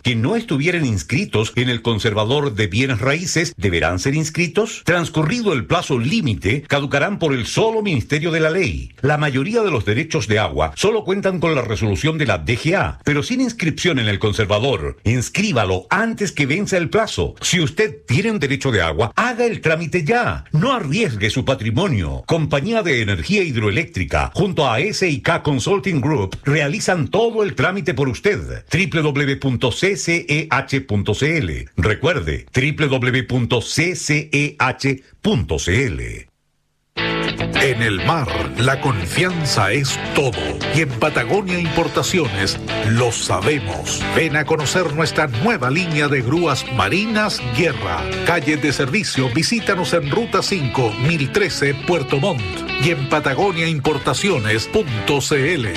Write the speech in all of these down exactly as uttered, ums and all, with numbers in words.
que no estuvieran inscritos en el Conservador de Bienes Raíces deberán ser inscritos? Transcurrido el plazo límite, caducarán por el solo Ministerio de la Ley. La mayoría de los derechos de agua solo cuentan con la resolución de la D G A, pero sin inscripción en el Conservador. Inscríbalo antes que venza el plazo. Si usted tiene un derecho de agua, haga el trámite ya. No arriesgue su patrimonio. Compañía de Energía Hidroeléctrica, junto a S I K Consulting Group, realizan todo el trámite por usted. doble u doble u doble u punto c c e h punto c l. Recuerde, doble u doble u doble u punto c c e h punto c l. En el mar, la confianza es todo. Y en Patagonia Importaciones lo sabemos. Ven a conocer nuestra nueva línea de grúas marinas Guerra. Calle de servicio, visítanos en Ruta cinco, mil trece, Puerto Montt. Y en patagonia importaciones punto c l.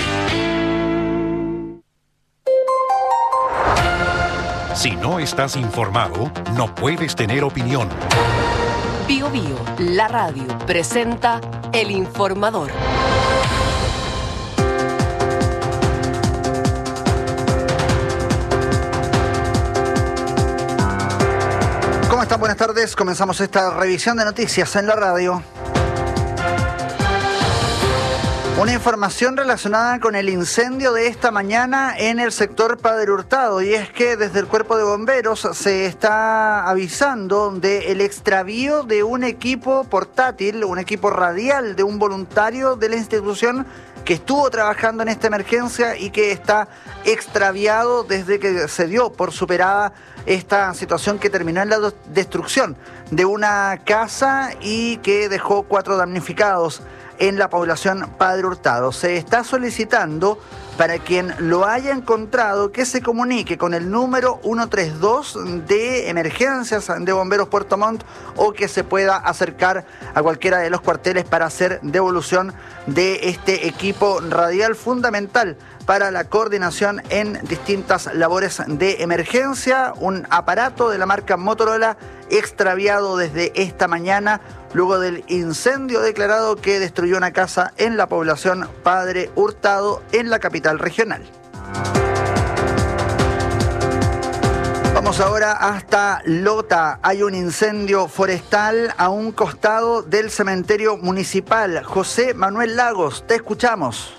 Si no estás informado, no puedes tener opinión. Bio Bio, la radio, presenta El Informador. ¿Cómo están? Buenas tardes. Comenzamos esta revisión de noticias en la radio. Una información relacionada con el incendio de esta mañana en el sector Padre Hurtado, y es que desde el Cuerpo de Bomberos se está avisando del extravío de un equipo portátil, un equipo radial de un voluntario de la institución que estuvo trabajando en esta emergencia y que está extraviado desde que se dio por superada esta situación que terminó en la destrucción de una casa y que dejó cuatro damnificados en la población Padre Hurtado. Se está solicitando para quien lo haya encontrado que se comunique con el número ciento treinta y dos de emergencias de Bomberos Puerto Montt o que se pueda acercar a cualquiera de los cuarteles para hacer devolución de este equipo radial fundamental para la coordinación en distintas labores de emergencia. Un aparato de la marca Motorola extraviado desde esta mañana luego del incendio declarado que destruyó una casa en la población Padre Hurtado en la capital regional. Vamos ahora hasta Lota. Hay un incendio forestal a un costado del cementerio municipal. José Manuel Lagos, te escuchamos.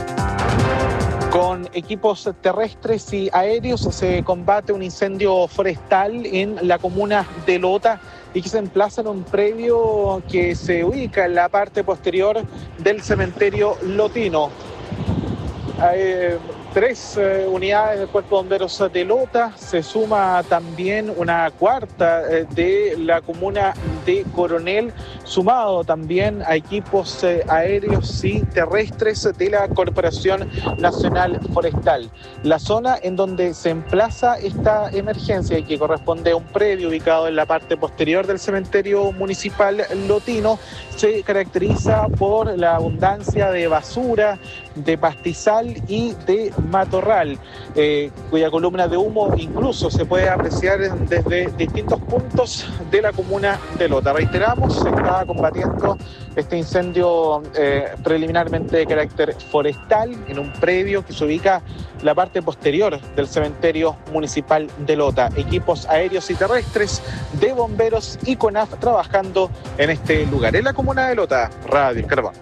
Con equipos terrestres y aéreos se combate un incendio forestal en la comuna de Lota y que se emplaza en un predio que se ubica en la parte posterior del cementerio lotino. Hay tres eh, unidades del Cuerpo de Bomberos de Lota, se suma también una cuarta eh, de la comuna de Coronel, sumado también a equipos eh, aéreos y terrestres de la Corporación Nacional Forestal. La zona en donde se emplaza esta emergencia y que corresponde a un predio ubicado en la parte posterior del cementerio municipal lotino se caracteriza por la abundancia de basura, de pastizal y de matorral, eh, cuya columna de humo incluso se puede apreciar desde distintos puntos de la comuna de Lota. Reiteramos, se está combatiendo este incendio eh, preliminarmente de carácter forestal en un predio que se ubica en la parte posterior del cementerio municipal de Lota. Equipos aéreos y terrestres de bomberos y CONAF trabajando en este lugar. En la comuna de Lota, Radio El Carbón.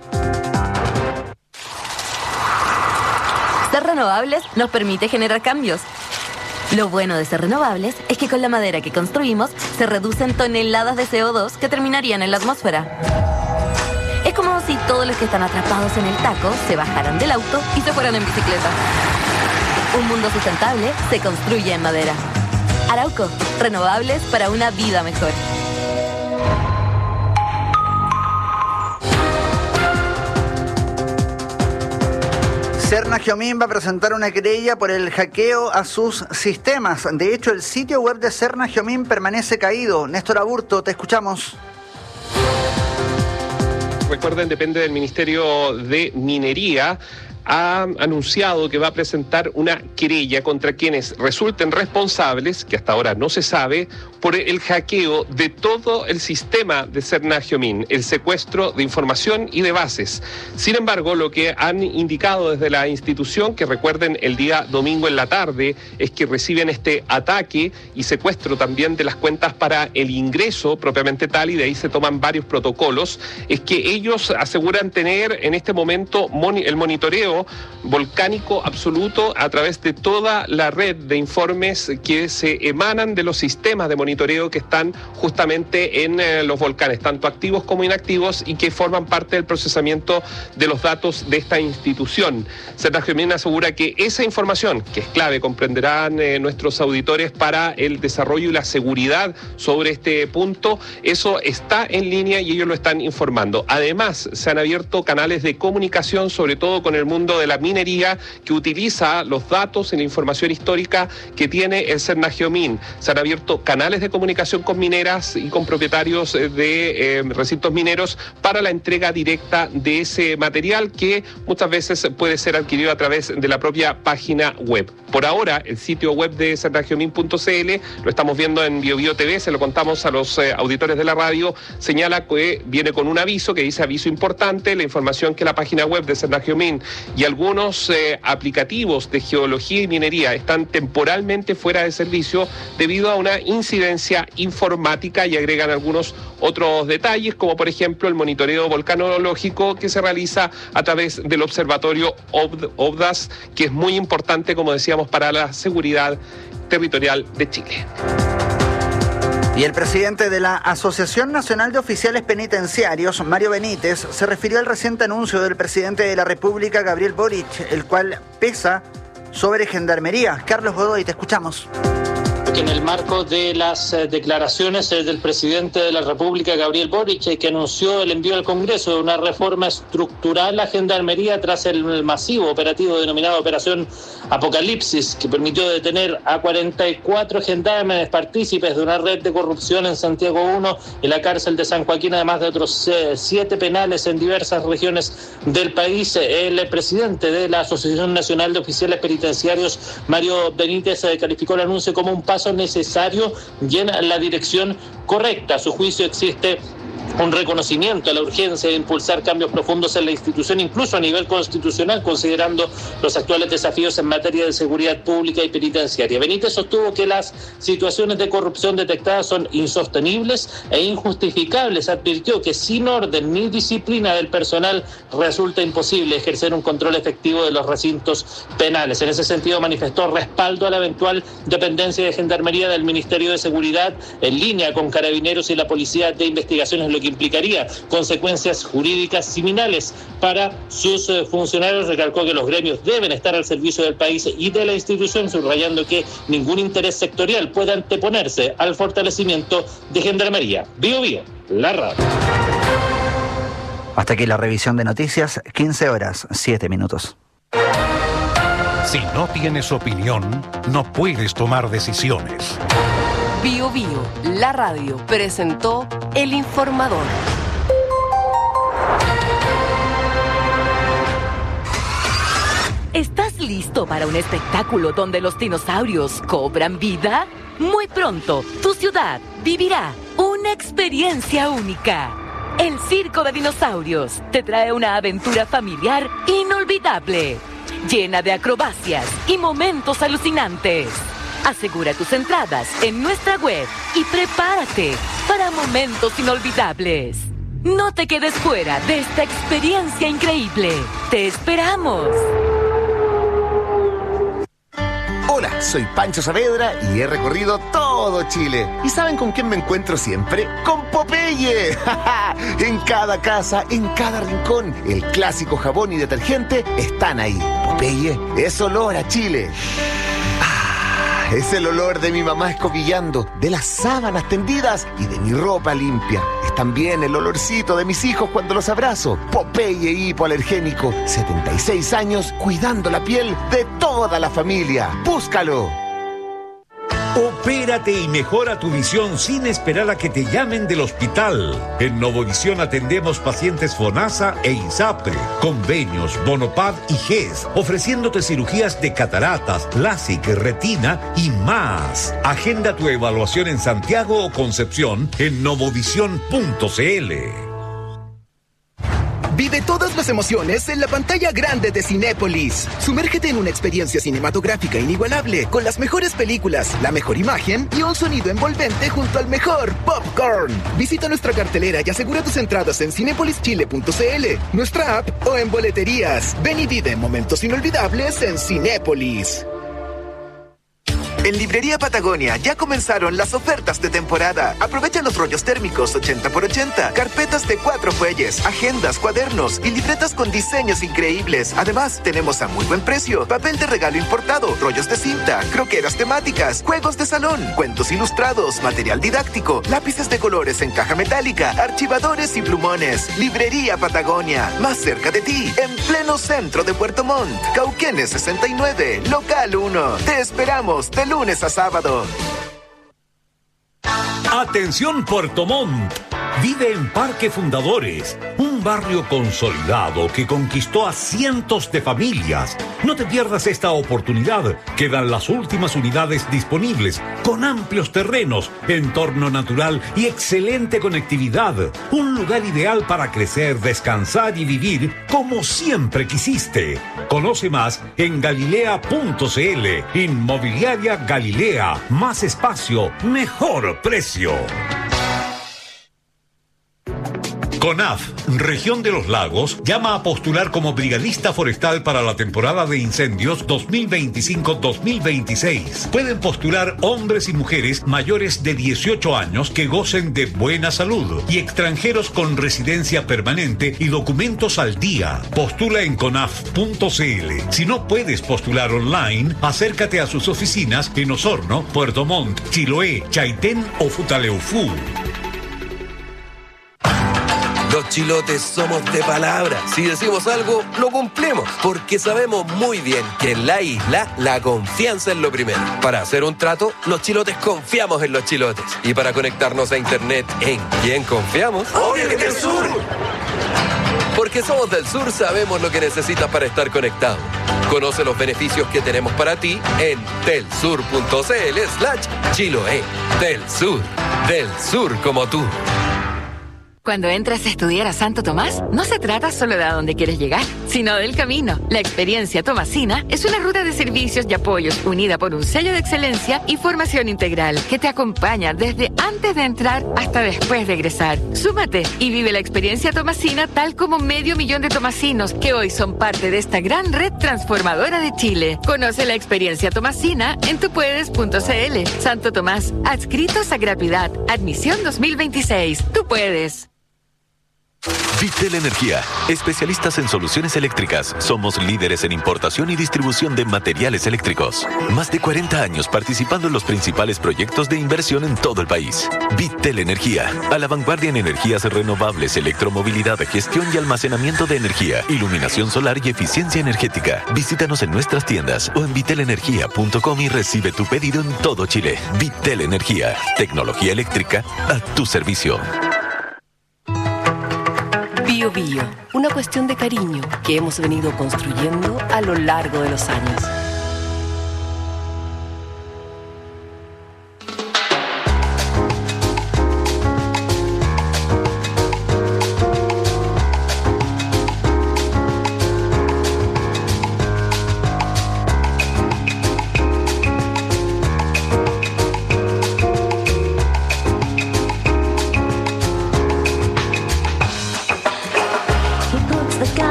Ser renovables nos permite generar cambios. Lo bueno de ser renovables es que con la madera que construimos se reducen toneladas de C O dos que terminarían en la atmósfera. Es como si todos los que están atrapados en el taco se bajaran del auto y se fueran en bicicleta. Un mundo sustentable se construye en madera. Arauco, renovables para una vida mejor. Serna Geomín va a presentar una querella por el hackeo a sus sistemas. De hecho, el sitio web de Serna Geomín permanece caído. Néstor Aburto, te escuchamos. Recuerden, depende del Ministerio de Minería. ha anunciado que va a presentar una querella contra quienes resulten responsables, que hasta ahora no se sabe, por el hackeo de todo el sistema de Cernagiomin, el secuestro de información y de bases. Sin embargo, lo que han indicado desde la institución, que recuerden el día domingo en la tarde, es que reciben este ataque y secuestro también de las cuentas para el ingreso propiamente tal, y de ahí se toman varios protocolos, es que ellos aseguran tener en este momento moni- el monitoreo volcánico absoluto a través de toda la red de informes que se emanan de los sistemas de monitoreo que están justamente en eh, los volcanes, tanto activos como inactivos, y que forman parte del procesamiento de los datos de esta institución. Cernagiomin asegura que esa información, que es clave, comprenderán eh, nuestros auditores, para el desarrollo y la seguridad sobre este punto, eso está en línea y ellos lo están informando. Además, se han abierto canales de comunicación, sobre todo con el mundo de la minería, que utiliza los datos y la información histórica que tiene el Cernagiomin. Se han abierto canales de comunicación con mineras y con propietarios de eh, recintos mineros para la entrega directa de ese material, que muchas veces puede ser adquirido a través de la propia página web. Por ahora, el sitio web de cernagiomin punto c l, lo estamos viendo en BioBio T V, se lo contamos a los eh, auditores de la radio, señala que viene con un aviso que dice aviso importante, la información que la página web de Cernagiomin y algunos eh, aplicativos de geología y minería están temporalmente fuera de servicio debido a una incidencia informática, y agregan algunos otros detalles, como por ejemplo el monitoreo volcanológico que se realiza a través del observatorio OVDAS, que es muy importante, como decíamos, para la seguridad territorial de Chile. Y el presidente de la Asociación Nacional de Oficiales Penitenciarios, Mario Benítez, se refirió al reciente anuncio del presidente de la República, Gabriel Boric, el cual pesa sobre Gendarmería. Carlos Godoy, te escuchamos. Que en el marco de las eh, declaraciones eh, del presidente de la República, Gabriel Boric, eh, que anunció el envío al Congreso de una reforma estructural a Gendarmería tras el, el masivo operativo denominado Operación Apocalipsis, que permitió detener a cuarenta y cuatro gendarmes partícipes de una red de corrupción en Santiago uno y la cárcel de San Joaquín, además de otros eh, siete penales en diversas regiones del país. El eh, presidente de la Asociación Nacional de Oficiales Penitenciarios, Mario Benítez, eh, calificó el anuncio como un paso necesario y en la dirección correcta. A su juicio existe un reconocimiento a la urgencia de impulsar cambios profundos en la institución, incluso a nivel constitucional, considerando los actuales desafíos en materia de seguridad pública y penitenciaria. Benítez sostuvo que las situaciones de corrupción detectadas son insostenibles e injustificables. Advirtió que sin orden ni disciplina del personal resulta imposible ejercer un control efectivo de los recintos penales. En ese sentido, manifestó respaldo a la eventual dependencia de Gendarmería del Ministerio de Seguridad, en línea con Carabineros y la Policía de Investigaciones, lo que implicaría consecuencias jurídicas similares para sus eh, funcionarios. Recalcó que los gremios deben estar al servicio del país y de la institución, subrayando que ningún interés sectorial puede anteponerse al fortalecimiento de Gendarmería. Bio Bio, la radio. Hasta aquí la revisión de noticias, quince horas, siete minutos. Si no tienes opinión, no puedes tomar decisiones. Bio Bio, la radio, presentó El Informador. ¿Estás listo para un espectáculo donde los dinosaurios cobran vida? Muy pronto, tu ciudad vivirá una experiencia única. El Circo de Dinosaurios te trae una aventura familiar inolvidable, llena de acrobacias y momentos alucinantes. Asegura tus entradas en nuestra web y prepárate para momentos inolvidables. No te quedes fuera de esta experiencia increíble. ¡Te esperamos! Hola, soy Pancho Saavedra y he recorrido todo Chile. ¿Y saben con quién me encuentro siempre? ¡Con Popeye! En cada casa, en cada rincón, el clásico jabón y detergente están ahí. Popeye es olor a Chile. Es el olor de mi mamá escobillando, de las sábanas tendidas y de mi ropa limpia. Es también el olorcito de mis hijos cuando los abrazo. Popeye hipoalergénico, setenta y seis años cuidando la piel de toda la familia. ¡Búscalo! Opérate y mejora tu visión sin esperar a que te llamen del hospital. En Novovisión atendemos pacientes FONASA e ISAPRE, convenios, Bonopad y G E S, ofreciéndote cirugías de cataratas, LASIK, retina y más. Agenda tu evaluación en Santiago o Concepción en novovisión punto c l. Vive todas las emociones en la pantalla grande de Cinépolis. Sumérgete en una experiencia cinematográfica inigualable con las mejores películas, la mejor imagen y un sonido envolvente junto al mejor popcorn. Visita nuestra cartelera y asegura tus entradas en cinépolis chile punto c l, nuestra app o en boleterías. Ven y vive momentos inolvidables en Cinépolis. En Librería Patagonia ya comenzaron las ofertas de temporada. Aprovecha los rollos térmicos ochenta por ochenta, carpetas de cuatro fuelles, agendas, cuadernos y libretas con diseños increíbles. Además, tenemos a muy buen precio papel de regalo importado, rollos de cinta, croqueras temáticas, juegos de salón, cuentos ilustrados, material didáctico, lápices de colores en caja metálica, archivadores y plumones. Librería Patagonia, más cerca de ti, en pleno centro de Puerto Montt. Cauquenes sesenta y nueve, local uno. Te esperamos de lunes a sábado. Atención Puerto Montt. Vive en Parque Fundadores, un barrio consolidado que conquistó a cientos de familias. No te pierdas esta oportunidad. Quedan las últimas unidades disponibles, con amplios terrenos, entorno natural y excelente conectividad. Un lugar ideal para crecer, descansar y vivir como siempre quisiste. Conoce más en galilea punto c l. Inmobiliaria Galilea. Más espacio, mejor precio. CONAF, Región de los Lagos, llama a postular como brigadista forestal para la temporada de incendios dos mil veinticinco dos mil veintiséis. Pueden postular hombres y mujeres mayores de dieciocho años que gocen de buena salud y extranjeros con residencia permanente y documentos al día. Postula en conaf punto c l. Si no puedes postular online, acércate a sus oficinas en Osorno, Puerto Montt, Chiloé, Chaitén o Futaleufú. Los chilotes somos de palabra. Si decimos algo, lo cumplimos. Porque sabemos muy bien que en la isla la confianza es lo primero. Para hacer un trato, los chilotes confiamos en los chilotes. Y para conectarnos a internet, ¿en quién confiamos? ¡Obvio que del sur! Porque somos del sur, sabemos lo que necesitas para estar conectado. Conoce los beneficios que tenemos para ti en telsur punto c l slash Chiloé. Del Sur. Del sur como tú. Cuando entras a estudiar a Santo Tomás, no se trata solo de a dónde quieres llegar, sino del camino. La experiencia tomasina es una ruta de servicios y apoyos unida por un sello de excelencia y formación integral que te acompaña desde antes de entrar hasta después de egresar. Súmate y vive la experiencia tomasina tal como medio millón de tomasinos que hoy son parte de esta gran red transformadora de Chile. Conoce la experiencia tomasina en tupuedes punto c l. Santo Tomás, adscritos a gratuidad. Admisión dos mil veintiséis. Tú puedes. Vitel Energía, especialistas en soluciones eléctricas. Somos líderes en importación y distribución de materiales eléctricos. Más de cuarenta años participando en los principales proyectos de inversión en todo el país. Vitel Energía, a la vanguardia en energías renovables, electromovilidad, gestión y almacenamiento de energía, iluminación solar y eficiencia energética. Visítanos en nuestras tiendas o en vitel energía punto com y recibe tu pedido en todo Chile. Vitel Energía, tecnología eléctrica a tu servicio. Bio Bio, una cuestión de cariño que hemos venido construyendo a lo largo de los años.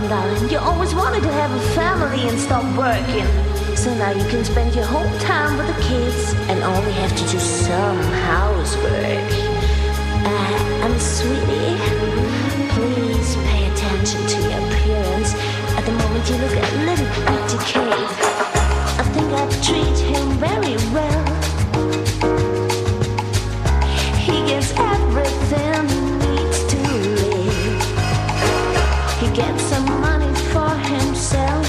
on, darling. You always wanted to have a family and stop working. So now you can spend your whole time with the kids and only have to do some housework. Uh, and sweetie, please pay attention to your appearance. At the moment you look a little bit decayed. I think I treat him very well. He gets everything he needs to live. He gets some money for himself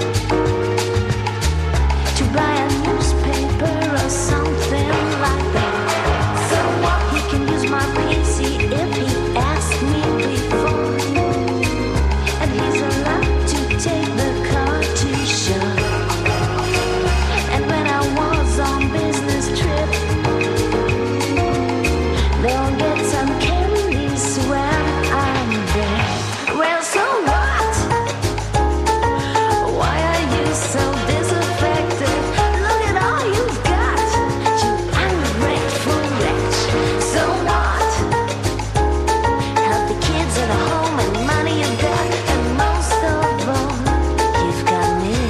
to buy a newspaper or something like that. So what? He can use my P C if he asks me before. And he's allowed to take the car to show. And when I was on business trip, they'll get some candies when I'm there. Well, so what? Why are you so disaffected? Look at all you've got, you ungrateful wretch. So what? Have the kids at home and money you've got, and most of all, you've got me.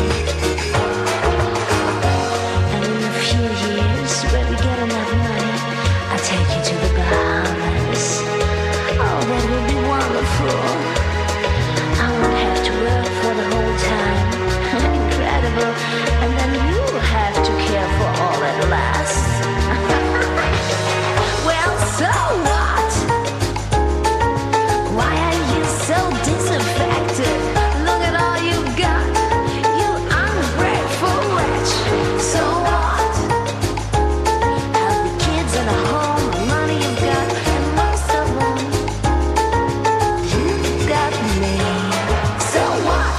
And in a few years, when we get enough money, I'll take you to the Bahamas. Oh, that would be wonderful. I won't have to work for the whole time. Incredible. And then you have to care for all that lasts. Well, so what? Why are you so disaffected? Look at all you've got, you ungrateful wretch. So what? Have the kids and a home, the money you've got, and most of all, you've got me. So what?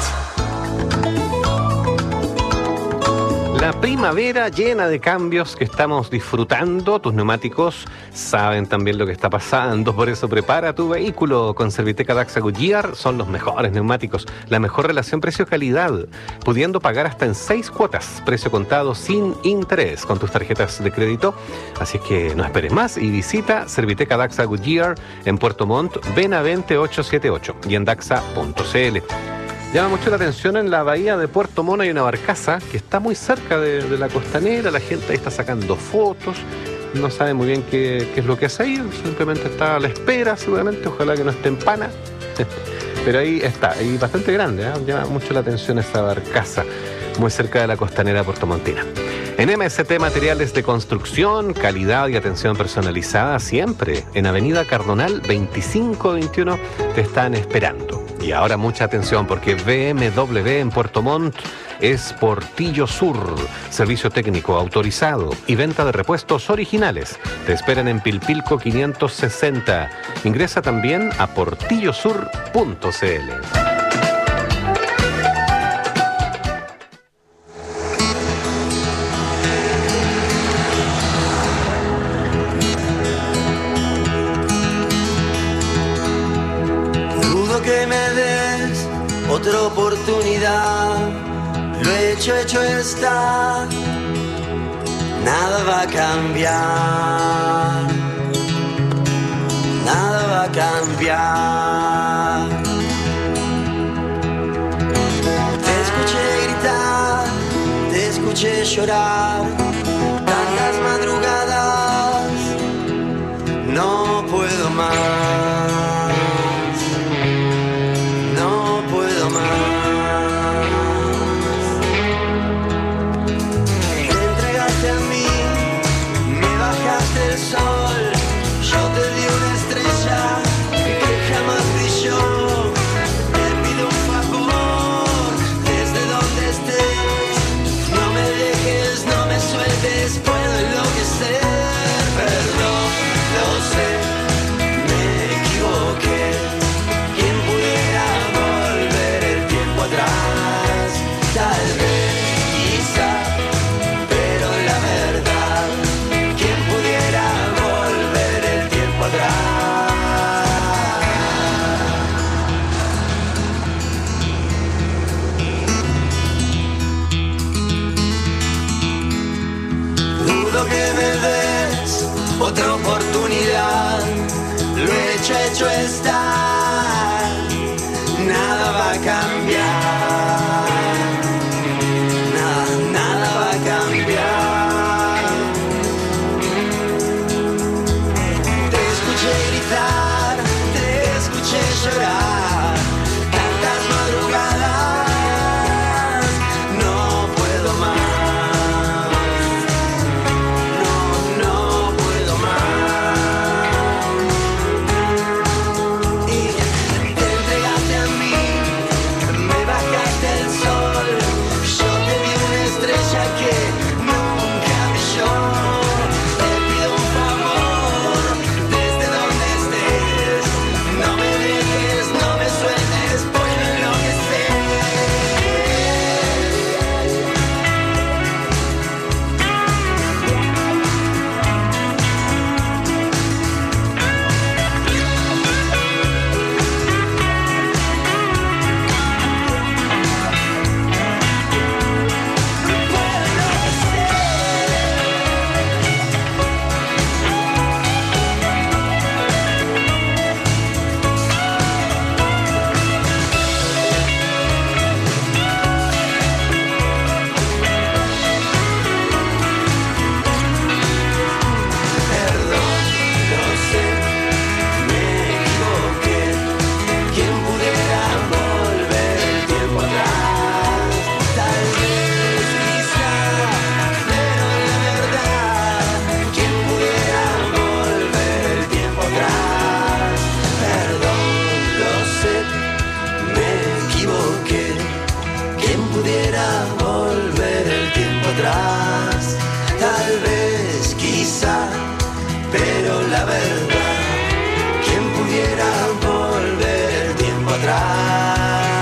La primavera llena de cambios que estamos disfrutando. Tus neumáticos saben también lo que está pasando, por eso prepara tu vehículo con Serviteca Daxa Goodyear. Son los mejores neumáticos, la mejor relación precio-calidad, pudiendo pagar hasta en seis cuotas, precio contado sin interés con tus tarjetas de crédito. Así es que no esperes más y visita Serviteca Daxa Goodyear en Puerto Montt, Benavente ochocientos setenta y ocho y en daxa punto c l. Llama mucho la atención, en la bahía de Puerto Montt hay una barcaza que está muy cerca de, de la costanera. La gente ahí está sacando fotos, no sabe muy bien qué, qué es lo que hace ahí, simplemente está a la espera seguramente, ojalá que no esté en pana. Pero ahí está, y bastante grande, ¿eh? Llama mucho la atención esa barcaza, muy cerca de la costanera puertomontina. En M S T Materiales de Construcción, calidad y atención personalizada siempre. En Avenida Cardonal veinticinco veintiuno te están esperando. Y ahora mucha atención porque B M W en Puerto Montt es Portillo Sur, servicio técnico autorizado y venta de repuestos originales. Te esperan en Pilpilco quinientos sesenta. Ingresa también a portillo sur punto c l. Otra oportunidad, lo hecho, hecho está, nada va a cambiar, nada va a cambiar. Te escuché gritar, te escuché llorar, tantas madrugadas, no puedo más. El sol, yo te di una estrella que jamás brilló. Te pido un favor, desde donde estés, no me dejes, no me sueltes, puedo enloquecer. Perdón, lo sé, me equivoqué. ¿Quién pudiera volver el tiempo atrás? Tal vez, quizá, pero la verdad, ¿quién pudiera volver el tiempo atrás? Dudo que me des otra oportunidad, lo hecho, hecho está, nada va a la verdad. ¿Quién pudiera volver el tiempo atrás?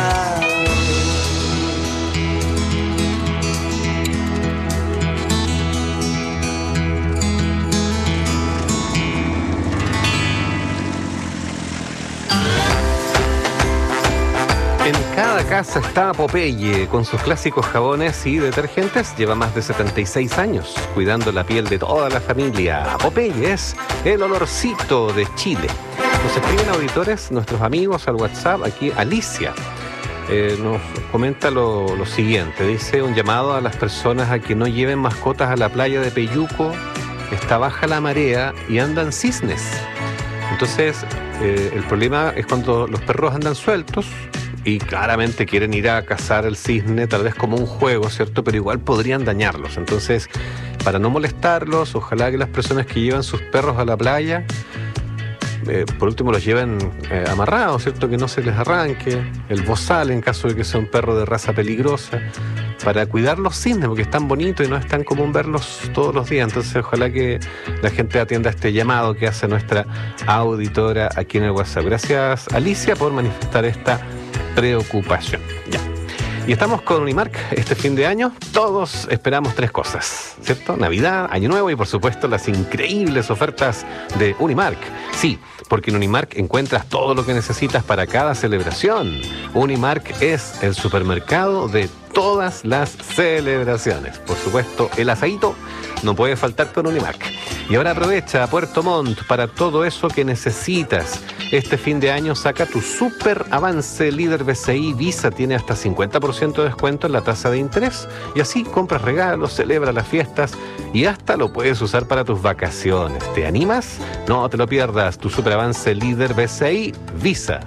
En cada casa está Popeye, con sus clásicos jabones y detergentes. Lleva más de setenta y seis años cuidando la piel de toda la familia. Popeye es el olorcito de Chile. Nos escriben auditores, nuestros amigos al WhatsApp. Aquí Alicia eh, nos comenta lo, lo siguiente. Dice: un llamado a las personas a que no lleven mascotas a la playa de Peyuco. Está baja la marea y andan cisnes. Entonces eh, el problema es cuando los perros andan sueltos y claramente quieren ir a cazar el cisne, tal vez como un juego, ¿cierto? Pero igual podrían dañarlos. Entonces, para no molestarlos, ojalá que las personas que llevan sus perros a la playa, eh, por último los lleven eh, amarrados, ¿cierto? Que no se les arranque el bozal en caso de que sea un perro de raza peligrosa, para cuidar los cisnes, porque es tan bonito y no es tan común verlos todos los días. Entonces, ojalá que la gente atienda este llamado que hace nuestra auditora aquí en el WhatsApp. Gracias, Alicia, por manifestar esta preocupación. Ya. Y estamos con Unimark este fin de año. Todos esperamos tres cosas, ¿cierto? Navidad, Año Nuevo y, por supuesto, las increíbles ofertas de Unimark. Sí, porque en Unimark encuentras todo lo que necesitas para cada celebración. Unimark es el supermercado de todas las celebraciones. Por supuesto, el asadito no puede faltar con Unimark. Y ahora aprovecha Puerto Montt para todo eso que necesitas. Este fin de año saca tu super avance líder B C I Visa. Tiene hasta cincuenta por ciento de descuento en la tasa de interés. Y así compras regalos, celebra las fiestas y hasta lo puedes usar para tus vacaciones. ¿Te animas? No te lo pierdas. Tu super avance líder B C I Visa.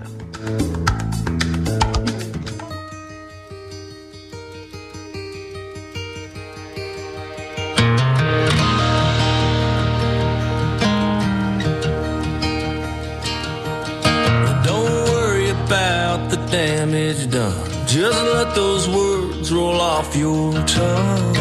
Damage done. Just let those words roll off your tongue.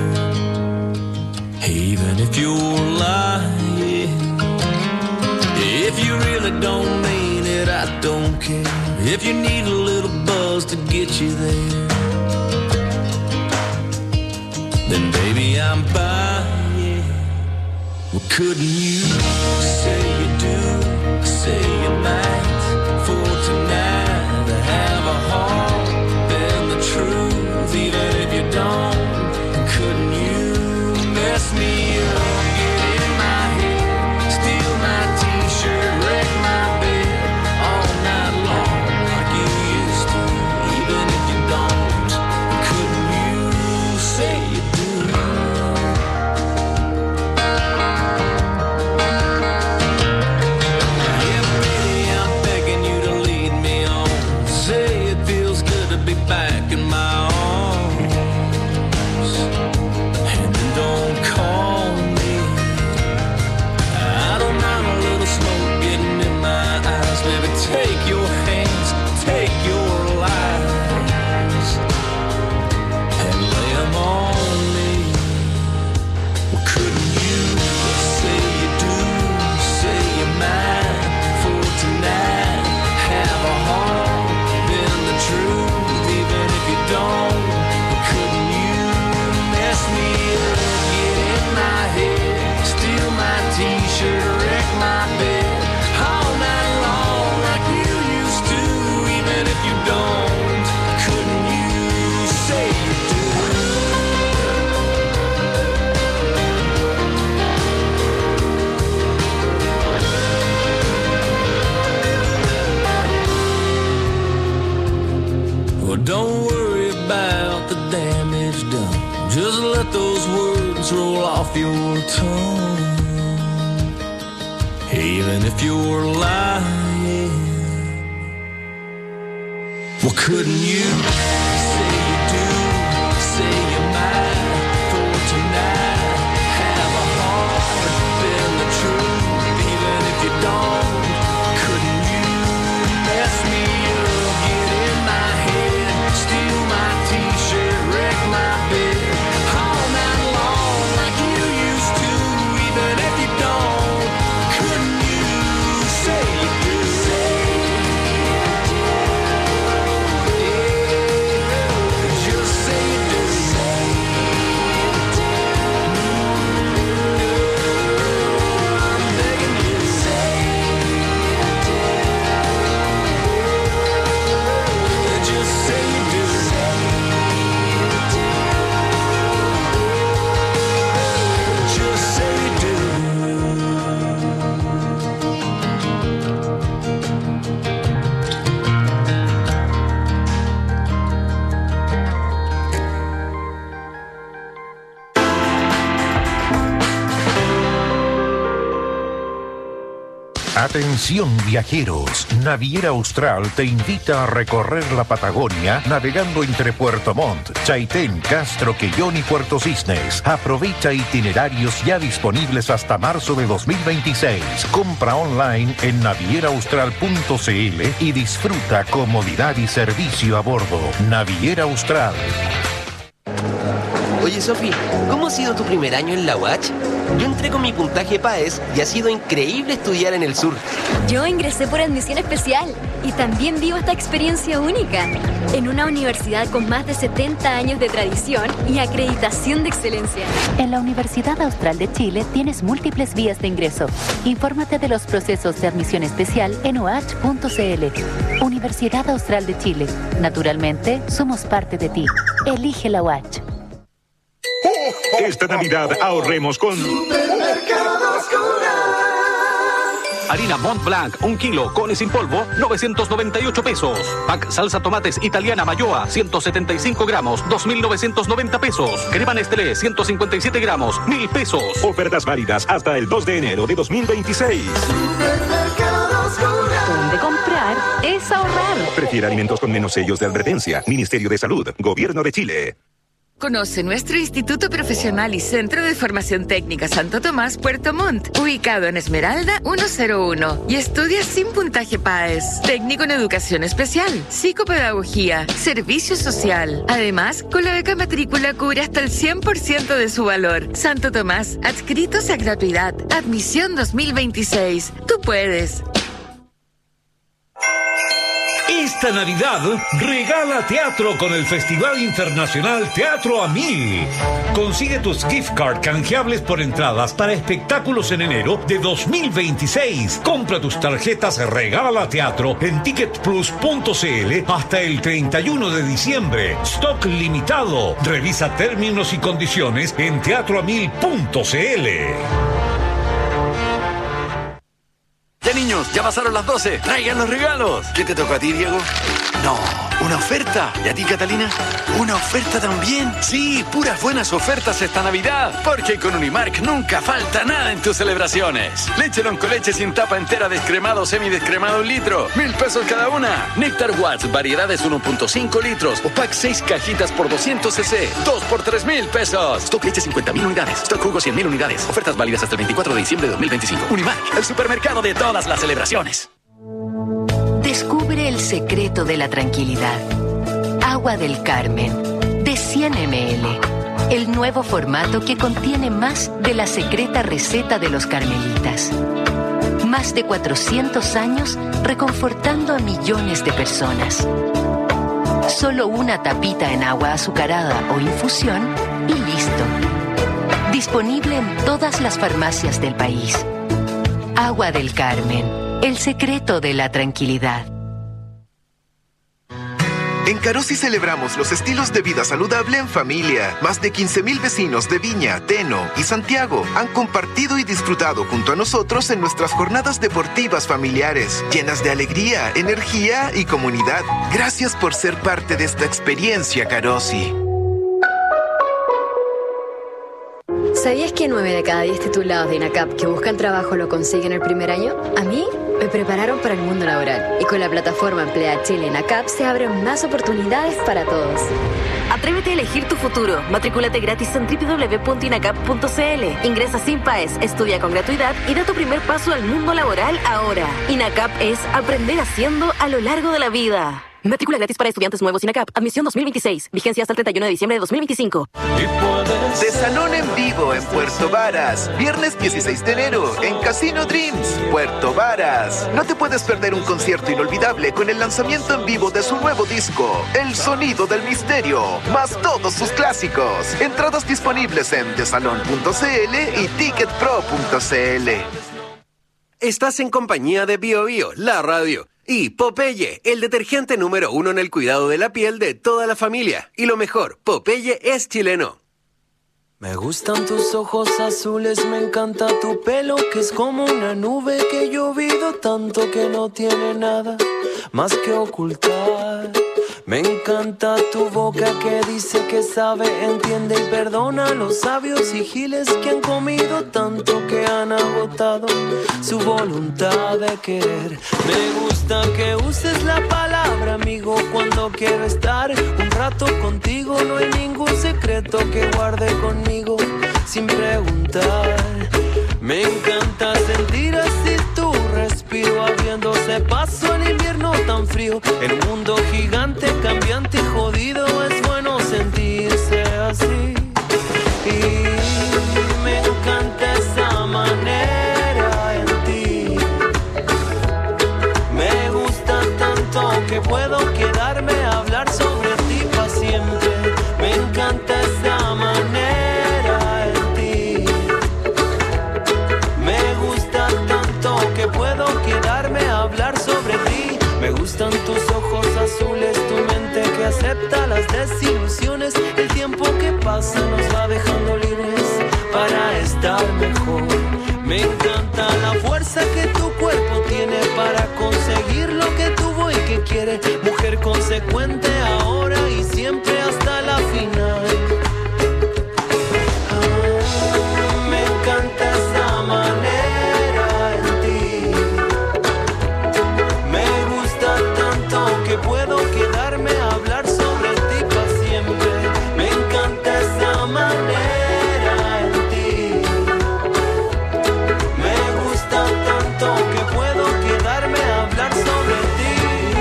Even if you're lying, if you really don't mean it, I don't care. If you need a little buzz to get you there, then baby I'm buying. Well, couldn't you say you do, say you might for tonight? Have a heart, then the truth, even if you don't. Couldn't you mess me up, get in my head, steal my t-shirt, wreck my bed all night long like you used to, even if you don't. Couldn't you say you do? Yeah, baby, I'm begging you to lead me on. Say it feels good to be back in my arms, and then don't call me. I don't mind a little smoke getting in my eyes. Baby, take your hands, take your lies, and lay them on me. Well, couldn't you say you do, say you might for tonight? Have a heart, truth, even if you don't. Couldn't you mess me up, get in my head, steal my t-shirt, wreck my bed all night long like you used to, even if you don't. Couldn't you say you do? Well, don't worry about the damage done. Just let those words roll off your tongue. Even if you're lying, well, couldn't you say you do, say you might for tonight? Have a heart, bend the truth, even if you don't. Couldn't you mess me up, get in my head, steal my t-shirt, wreck my bed all night long like you used to, even if you don't. Couldn't Atención viajeros, Naviera Austral te invita a recorrer la Patagonia navegando entre Puerto Montt, Chaitén, Castro, Quellón y Puerto Cisnes. Aprovecha itinerarios ya disponibles hasta marzo de dos mil veintiséis. Compra online en naviera austral punto c l y disfruta comodidad y servicio a bordo. Naviera Austral. Oye, Sofi, ¿cómo ha sido tu primer año en la U A C? Yo entré con mi puntaje PAES y ha sido increíble estudiar en el sur. Yo ingresé por admisión especial y también vivo esta experiencia única en una universidad con más de setenta años de tradición y acreditación de excelencia. En la Universidad Austral de Chile tienes múltiples vías de ingreso. Infórmate de los procesos de admisión especial en u a c punto c l. Universidad Austral de Chile. Naturalmente, somos parte de ti. Elige la U A C. Esta Navidad ahorremos con Supermercados Harina Mont Blanc, un kilo, cones sin polvo, novecientos noventa y ocho pesos. Pack salsa tomates italiana Mayoa, ciento setenta y cinco gramos, dos mil novecientos noventa pesos. Crema Nestlé, ciento cincuenta y siete gramos, mil pesos. Ofertas válidas hasta el dos de enero de dos mil veintiséis. Donde comprar es ahorrar. Prefiere alimentos con menos sellos de advertencia. Ministerio de Salud, Gobierno de Chile. Conoce nuestro Instituto Profesional y Centro de Formación Técnica Santo Tomás, Puerto Montt, ubicado en Esmeralda ciento uno, y estudia sin puntaje PAES. Técnico en Educación Especial, Psicopedagogía, Servicio Social. Además, con la beca matrícula cubre hasta el cien por ciento de su valor. Santo Tomás, adscritos a gratuidad. Admisión dos mil veintiséis. Tú puedes. Esta Navidad regala teatro con el Festival Internacional Teatro a Mil. Consigue tus gift card canjeables por entradas para espectáculos en enero de dos mil veintiséis. Compra tus tarjetas Regala Teatro en ticket plus punto c l hasta el treinta y uno de diciembre. Stock limitado. Revisa términos y condiciones en teatro a mil punto c l. Ya niños, ya pasaron las doce. Traigan los regalos. ¿Qué te tocó a ti, Diego? No, una oferta. ¿Y a ti, Catalina? ¿Una oferta también? Sí, puras buenas ofertas esta Navidad. Porque con Unimark nunca falta nada en tus celebraciones. Leche con leche sin tapa entera, descremado o semidescremado un litro. Mil pesos cada una. Néctar Watts, variedades uno punto cinco litros. O pack seis cajitas por doscientos centilitros. Dos por tres mil pesos. Stock leche cincuenta mil unidades. Stock jugo cien mil unidades. Ofertas válidas hasta el veinticuatro de diciembre de dos mil veinticinco. Unimark, el supermercado de todas las celebraciones. Descubre el secreto de la tranquilidad. Agua del Carmen, de cien mililitros. El nuevo formato que contiene más de la secreta receta de los carmelitas. Más de cuatrocientos años reconfortando a millones de personas. Solo una tapita en agua azucarada o infusión y listo. Disponible en todas las farmacias del país. Agua del Carmen. El secreto de la tranquilidad. En Carosi celebramos los estilos de vida saludable en familia. Más de quince mil vecinos de Viña, Teno y Santiago han compartido y disfrutado junto a nosotros en nuestras jornadas deportivas familiares, llenas de alegría, energía y comunidad. Gracias por ser parte de esta experiencia, Carosi. ¿Sabías que nueve de cada diez titulados de INACAP que buscan trabajo lo consiguen el primer año? A mí me prepararon para el mundo laboral y con la plataforma Emplea Chile INACAP se abren más oportunidades para todos. Atrévete a elegir tu futuro. Matricúlate gratis en doble u doble u doble u punto inacap punto c l. Ingresa sin PAES, estudia con gratuidad y da tu primer paso al mundo laboral ahora. INACAP es aprender haciendo a lo largo de la vida. Matrícula gratis para estudiantes nuevos INACAP. Admisión dos mil veintiséis. Vigencia hasta el treinta y uno de diciembre de dos mil veinticinco. De Salón en Vivo en Puerto Varas. Viernes dieciséis de enero en Casino Dreams, Puerto Varas. No te puedes perder un concierto inolvidable con el lanzamiento en vivo de su nuevo disco, El Sonido del Misterio, más todos sus clásicos. Entradas disponibles en desalon punto c l y ticket pro punto c l. Estás en compañía de Bio Bio, la radio. Y Popeye, el detergente número uno en el cuidado de la piel de toda la familia. Y lo mejor, Popeye es chileno. Me gustan tus ojos azules, me encanta tu pelo, que es como una nube que he llovido tanto que no tiene nada más que ocultar. Me encanta tu boca que dice que sabe, entiende y perdona a los sabios y giles que han comido tanto que han agotado su voluntad de querer. Me gusta que uses la palabra amigo cuando quiero estar un rato contigo. No hay ningún secreto que guarde conmigo sin preguntar. Me encanta sentir así tu respiro, abriéndose paso el invierno tan frío. En un mundo gigante, cambiante y jodido, es bueno sentirse así. Y me encanta esa manera en ti. Me gusta tanto que puedo quedarme a hablar sobre ti para siempre. Me encanta esa manera en ti. Me gusta tanto que puedo quedarme a hablar sobre ti. Me gustan tus ojos azules, tu mente que acepta las desilusiones. El tiempo que pasa nos va dejando libres para estar mejor. Me encanta la fuerza que tu cuerpo tiene para conseguir lo que tuvo y que quiere. Mujer consecuente ahora y siempre hasta la final. Ah, me encanta esa manera en ti. Me gusta tanto que puedo quedarme a hablar sobre ti para siempre. Me encanta esa manera en ti. Me gusta tanto que puedo quedarme a hablar sobre ti.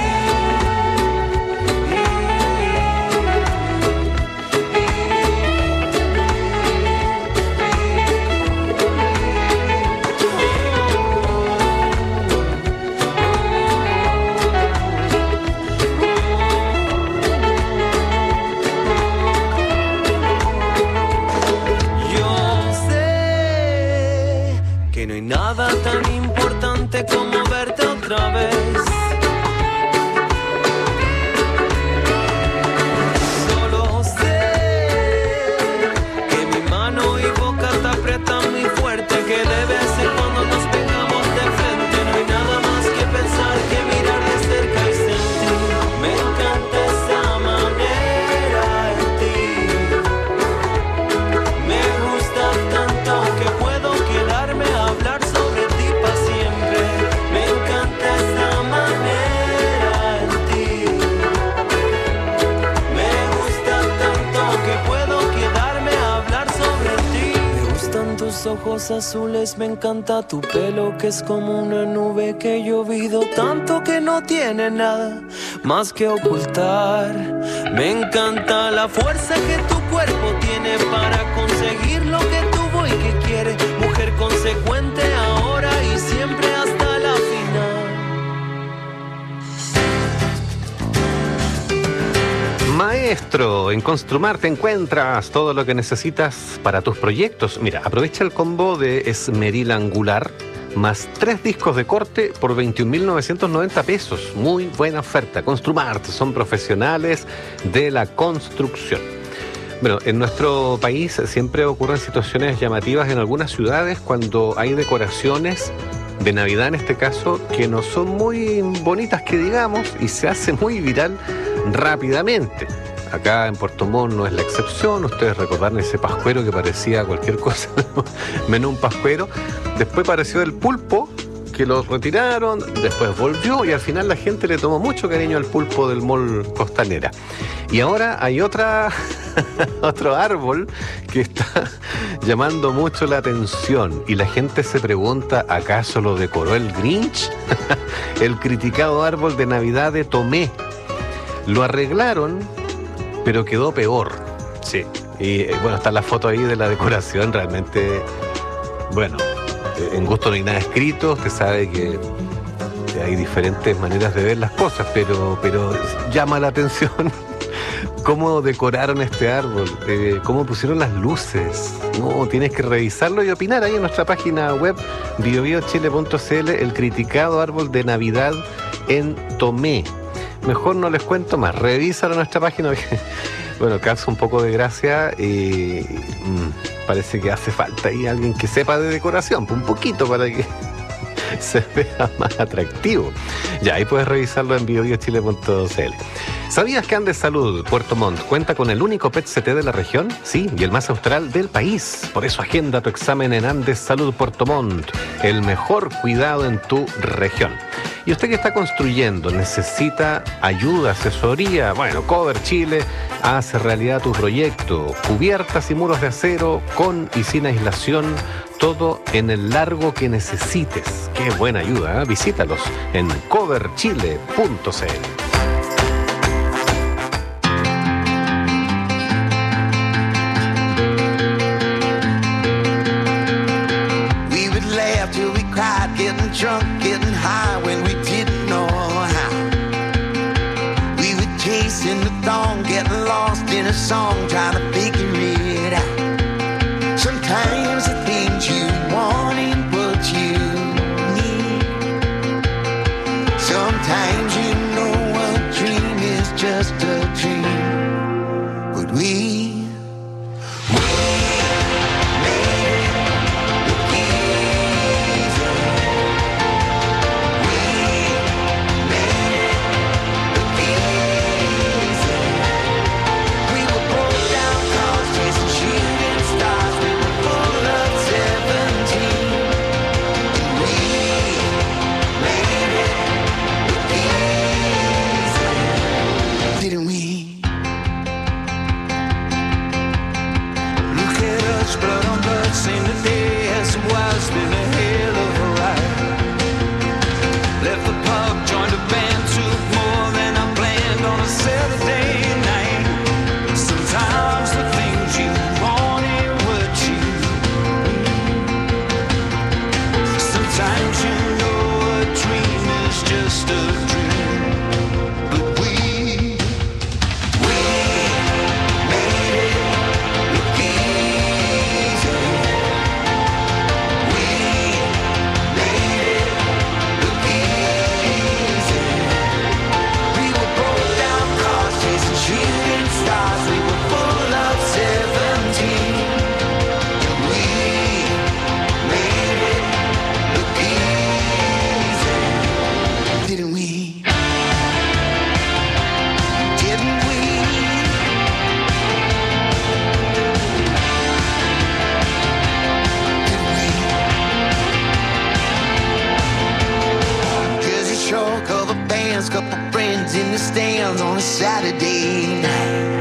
Que no hay nada tan importante como verte otra vez. Solo sé que mi mano y boca te aprietan muy fuerte, que debe ser cuando nos pegamos de frente. No hay nada más que pensar que mirar de cerca y sentir. Me encanta esa manera en ti. Me gusta tanto que puedo quedarme a hablar sobre ti para siempre. Me encanta esa manera en ti. Me gusta tanto que puedo quedarme a hablar sobre ti. Me gustan tus ojos azules, me encanta tu pelo que es como una nube que he llovido tanto que no tiene nada más que ocultar. Me encanta la fuerza que tu cuerpo tiene para conseguir lo que tuvo y que quiere. Mujer consecuente ahora y siempre hasta la final. Maestro, en Construmar te encuentras todo lo que necesitas para tus proyectos. Mira, aprovecha el combo de esmeril angular más tres discos de corte por veintiún mil novecientos noventa pesos. Muy buena oferta. Construmart, son profesionales de la construcción. Bueno, en nuestro país siempre ocurren situaciones llamativas en algunas ciudades cuando hay decoraciones de Navidad, en este caso, que no son muy bonitas que digamos, y se hace muy viral rápidamente. Acá en Puerto Montt no es la excepción. Ustedes recordaron ese pascuero que parecía cualquier cosa menos un pascuero. Después apareció el pulpo, que lo retiraron, después volvió y al final la gente le tomó mucho cariño al pulpo del Mall Costanera. Y ahora hay otra otro árbol que está llamando mucho la atención y la gente se pregunta, ¿acaso lo decoró el Grinch? El criticado árbol de Navidad de Tomé. Lo arreglaron, pero quedó peor. Sí. Y bueno, está la foto ahí de la decoración, realmente, bueno, en gusto no hay nada escrito. Usted sabe que hay diferentes maneras de ver las cosas, pero, pero llama la atención cómo decoraron este árbol, eh, cómo pusieron las luces. No, tienes que revisarlo y opinar ahí en nuestra página web bio bio chile punto c l, el criticado árbol de Navidad en Tomé. Mejor no les cuento más, revísalo en nuestra página. Bueno, causa un poco de gracia y mmm, parece que hace falta ahí alguien que sepa de decoración, un poquito para que se vea más atractivo. Ya, ahí puedes revisarlo en bio bio chile punto c l. ¿Sabías que Andes Salud Puerto Montt cuenta con el único P E T C T de la región? Sí, y el más austral del país. Por eso agenda tu examen en Andes Salud Puerto Montt, el mejor cuidado en tu región. Y usted que está construyendo, necesita ayuda, asesoría. Bueno, Cover Chile hace realidad tu proyecto. Cubiertas y muros de acero con y sin aislación, todo en el largo que necesites. Qué buena ayuda, ¿eh? Visítalos en cover chile punto c l. Getting drunk, getting high when we didn't know how. We were chasing the dawn, getting lost in a song, trying to figure it out. Sometimes the things you want ain't what you need. Sometimes you know a dream is just a dream. But we Saturday night.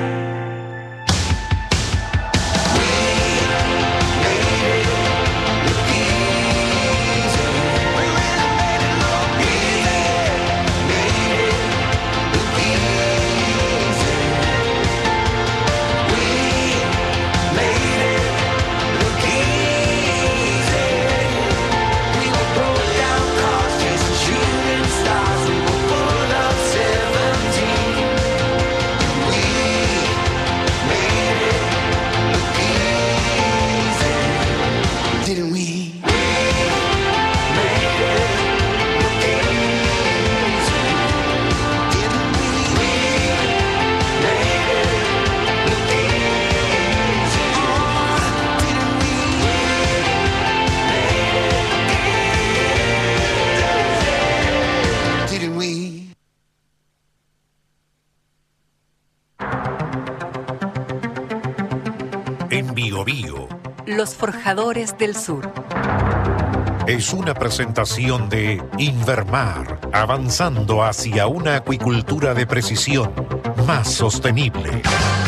En Bio Bio. Los Forjadores del Sur. Es una presentación de Invermar, avanzando hacia una acuicultura de precisión más sostenible.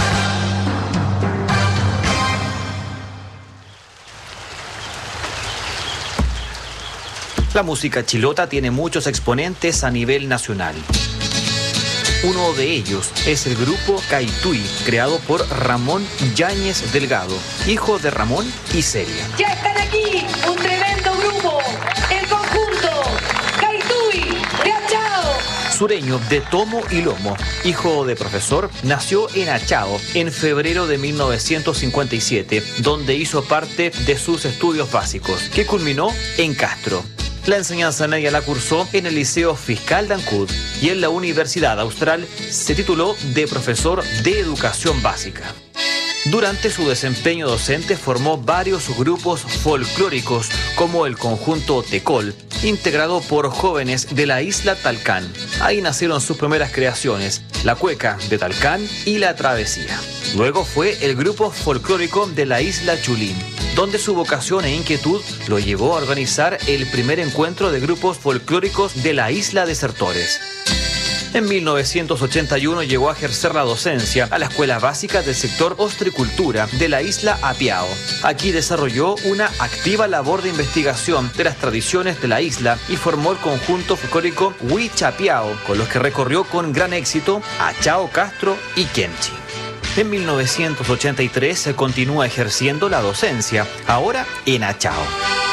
La música chilota tiene muchos exponentes a nivel nacional. Uno de ellos es el grupo Caituy, creado por Ramón Yáñez Delgado, hijo de Ramón y Celia. ¡Ya están aquí! ¡Un tremendo grupo! ¡El conjunto Caituy de Achao! Sureño de tomo y lomo, hijo de profesor, nació en Achao en febrero de mil novecientos cincuenta y siete, donde hizo parte de sus estudios básicos, que culminó en Castro. La enseñanza media la cursó en el Liceo Fiscal de Ancud y en la Universidad Austral se tituló de profesor de educación básica. Durante su desempeño docente formó varios grupos folclóricos como el conjunto Tecol, integrado por jóvenes de la isla Talcán. Ahí nacieron sus primeras creaciones La Cueca de Talcán y La Travesía. Luego fue el grupo folclórico de la isla Chulín, donde su vocación e inquietud lo llevó a organizar el primer encuentro de grupos folclóricos de la isla Desertores. En mil novecientos ochenta y uno llegó a ejercer la docencia a la Escuela Básica del sector Ostricultura de la isla Apiao. Aquí desarrolló una activa labor de investigación de las tradiciones de la isla y formó el conjunto folclórico Huichapiao, con los que recorrió con gran éxito Achao, Castro y Kemchi. En mil novecientos ochenta y tres se continúa ejerciendo la docencia, ahora en Achao.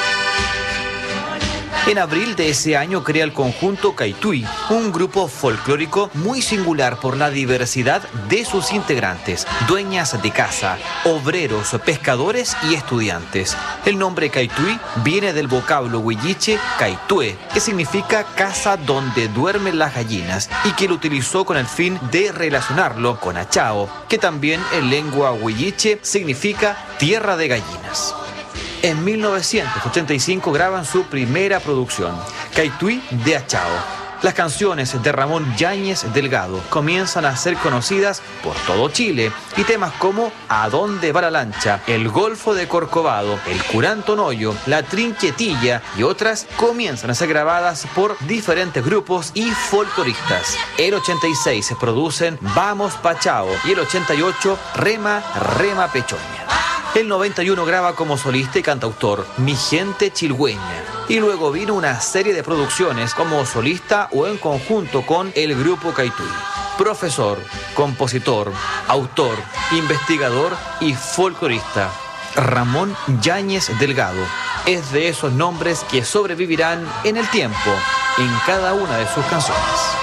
En abril de ese año crea el conjunto Caitui, un grupo folclórico muy singular por la diversidad de sus integrantes, dueñas de casa, obreros, pescadores y estudiantes. El nombre Caitui viene del vocablo huilliche Caitue, que significa casa donde duermen las gallinas, y que lo utilizó con el fin de relacionarlo con Achao, que también en lengua huilliche significa tierra de gallinas. En mil novecientos ochenta y cinco graban su primera producción, Caitui de Achao. Las canciones de Ramón Yáñez Delgado comienzan a ser conocidas por todo Chile, y temas como ¿A dónde va la lancha?, El Golfo de Corcovado, El Curanto Noyo, La Trinquetilla y otras comienzan a ser grabadas por diferentes grupos y folcloristas. El ochenta y seis se producen Vamos Pachao y el ochenta y ocho Rema, Rema Pechoña. El noventa y uno graba como solista y cantautor Mi Gente Chilhueña, y luego vino una serie de producciones como solista o en conjunto con el grupo Caitui. Profesor, compositor, autor, investigador y folclorista, Ramón Yáñez Delgado es de esos nombres que sobrevivirán en el tiempo en cada una de sus canciones.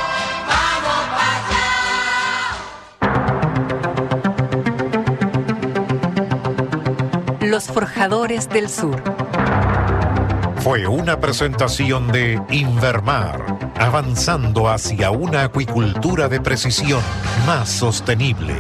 Los Forjadores del Sur. Fue una presentación de Invermar, avanzando hacia una acuicultura de precisión más sostenible.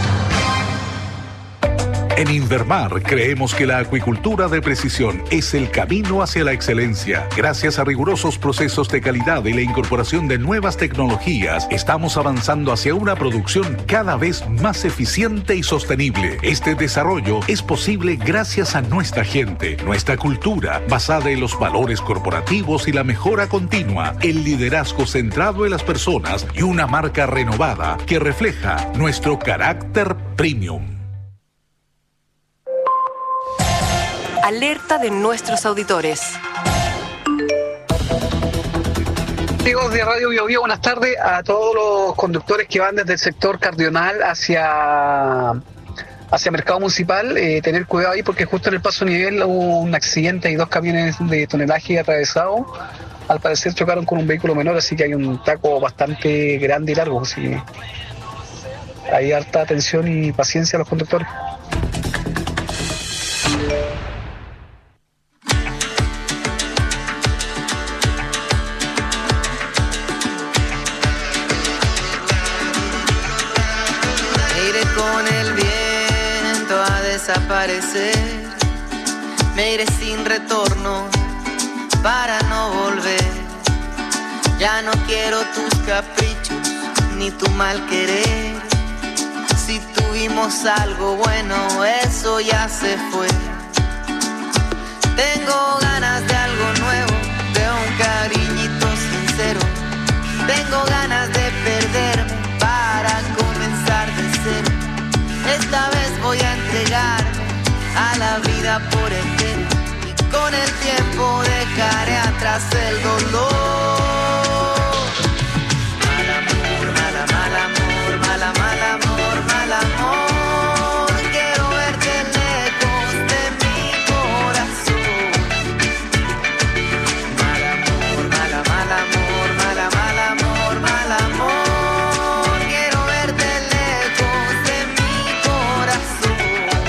En Invermar creemos que la acuicultura de precisión es el camino hacia la excelencia. Gracias a rigurosos procesos de calidad y la incorporación de nuevas tecnologías, estamos avanzando hacia una producción cada vez más eficiente y sostenible. Este desarrollo es posible gracias a nuestra gente, nuestra cultura, basada en los valores corporativos y la mejora continua, el liderazgo centrado en las personas y una marca renovada que refleja nuestro carácter premium. Alerta de nuestros auditores. Amigos de Radio Bio Bio, buenas tardes a todos los conductores que van desde el sector Cardional hacia, hacia Mercado Municipal. Eh, tener cuidado ahí porque justo en el paso nivel hubo un accidente y dos camiones de tonelaje atravesados. Al parecer chocaron con un vehículo menor, así que hay un taco bastante grande y largo. Así que hay harta atención y paciencia a los conductores. Desaparecer, me iré sin retorno para no volver. Ya no quiero tus caprichos ni tu mal querer. Si tuvimos algo bueno, eso ya se fue. Tengo ganas de algo nuevo, de un cariñito sincero. Tengo ganas de perderme para comenzar de cero. Esta vez voy a entregarme a la vida por entero, y con el tiempo dejaré atrás el dolor. Mal amor, mal, mal amor, mal, mal amor, mal amor. Quiero verte lejos de mi corazón. Mal amor, mal, mal amor, mal, mal amor, mal amor. Quiero verte lejos de mi corazón.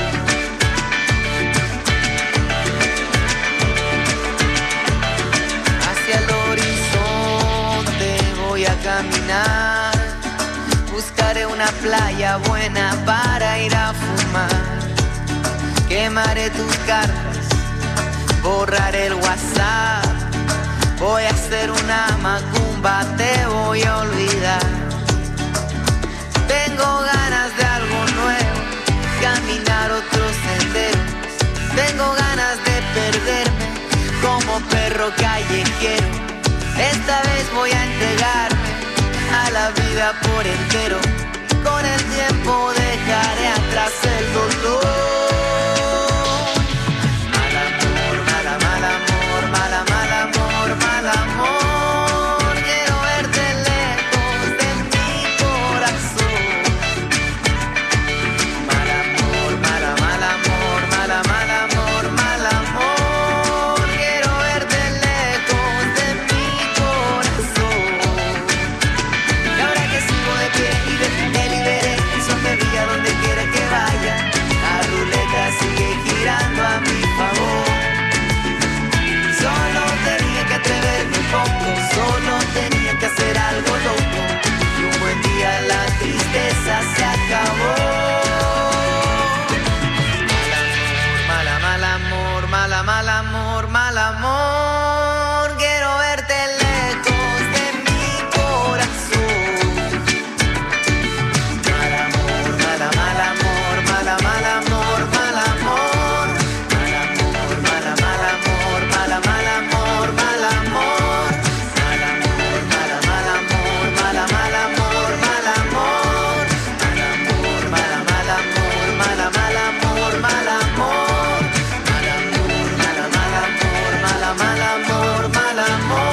Hacia el horizonte voy a caminar. Buscaré una playa buena para ir a fumar. Quemaré tus cartas, borraré el WhatsApp. Voy a hacer una macumba, te voy a olvidar. vida por entero. Con el tiempo dejaré atrás el dolor. Mal amor, mala, mal amor, mala, mal amor, mal amor. Quiero verte lejos de mi corazón. Mal amor, mala, mal amor, mala, mal amor, mal amor. Quiero verte lejos de mi corazón. Y ahora que sigo de pie y de me liberé, me diga donde quiera que vaya, la ruleta sigue girando a mi favor. Solo tenía que atreverme un poco, solo tenía que hacer algo loco, y un buen día la tristeza se acabó. Mal amor, mala, mal amor, mala, mal amor, mal amor. Quiero verte lejos de mi corazón. Mal amor, mala, mal amor, mala, mal amor, mal amor. Mal amor, mala, mal amor, mala, mal amor, mal amor. Mal amor, mala, mal amor, mala, mal amor, mal amor. Mal amor, mala, mal amor, mala, mal amor, mal amor. Mal amor, mala, mal amor, mala, mal amor, mal amor.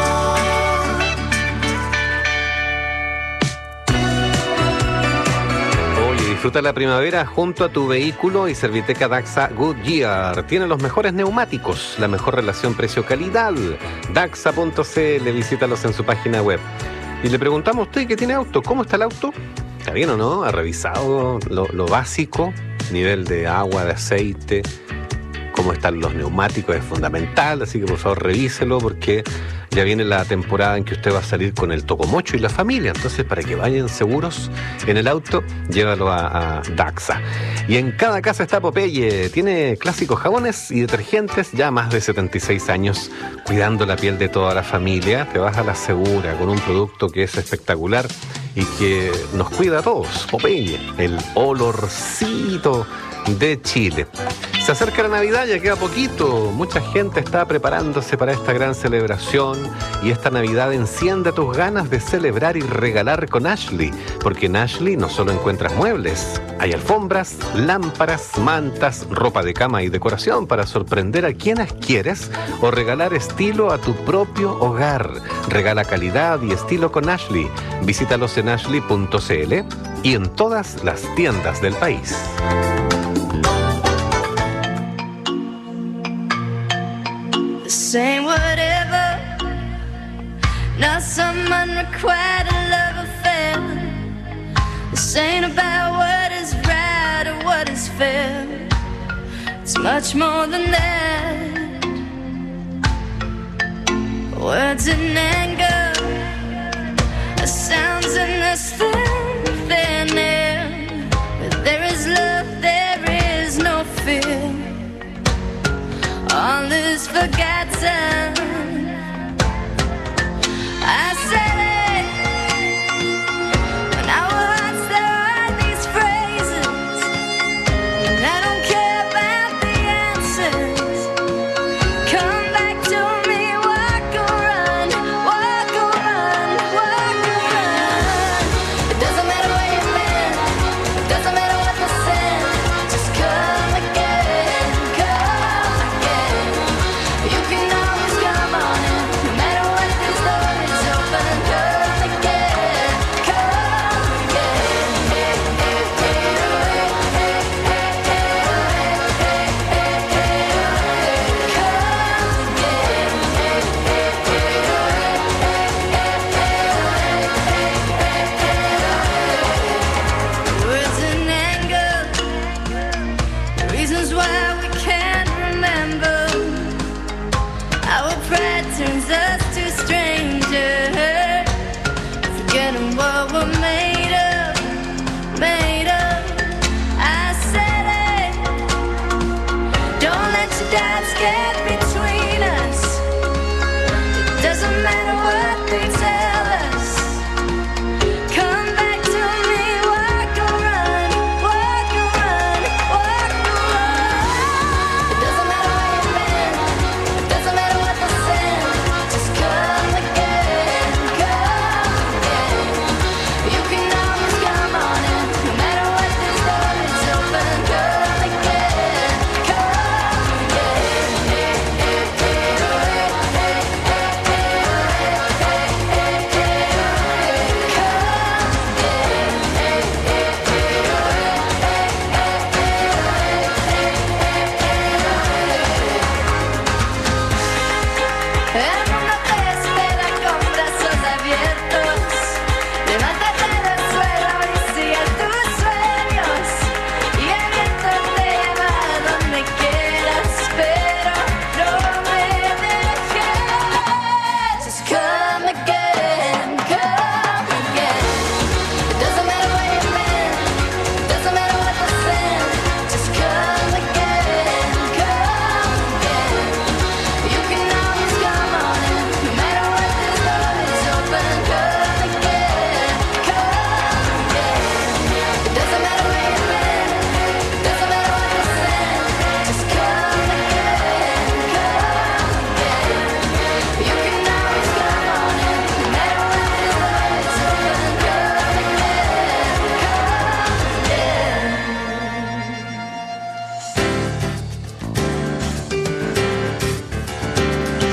Oye, disfruta la primavera junto a tu vehículo y Serviteca Daxa Goodyear. Tiene los mejores neumáticos, la mejor relación precio-calidad. Daxa punto c l, visítalos en su página web. Y le preguntamos a usted que tiene auto, ¿cómo está el auto? ¿Está bien o no? ¿Ha revisado lo, lo básico? Nivel de agua, de aceite, cómo están los neumáticos, es fundamental, así que por favor revíselo porque ya viene la temporada en que usted va a salir con el tocomocho y la familia, entonces para que vayan seguros en el auto, llévalo a, a Daxa. Y en cada casa está Popeye, tiene clásicos jabones y detergentes, ya más de setenta y seis años, cuidando la piel de toda la familia. Te vas a la segura con un producto que es espectacular y que nos cuida a todos. Popeye, el olorcito de Chile. Se acerca la Navidad, ya queda poquito. Mucha gente está preparándose para esta gran celebración y esta Navidad enciende tus ganas de celebrar y regalar con Ashley, porque en Ashley no solo encuentras muebles, hay alfombras, lámparas, mantas, ropa de cama y decoración para sorprender a quienes quieres o regalar estilo a tu propio hogar. Regala calidad y estilo con Ashley. Visítalos en ashley punto c l y en todas las tiendas del país. Saying whatever, not some unrequited love affair. This ain't about what is right or what is fair. It's much more than that. Words in anger, sounds in this thin, thin air. But there is love, there is no fear. All is forgotten. I said it when our hearts there are these phrases, and I don't care about the answers. Come back to me, walk or run, walk or run, walk or run. It doesn't matter where you've been, it doesn't matter what the sin. Just come again, come again. You can always come on in, no matter what this door is open. Come again, come again. Hey, hey, hey, hey, hey, hey, hey, hey, hey, hey, come again. Hey, hey, hey, hey, hey, hey, hey, hey, hey. Words in anger, the reasons why we can't remember. Our pride turns us to strangers, forgetting what we're made of, made of. I said it, don't let your doubts get between us. It doesn't matter what they tell us. Come back to me, walk or run, walk or run, walk or run. It doesn't matter where you've been, it doesn't matter what the sin. Just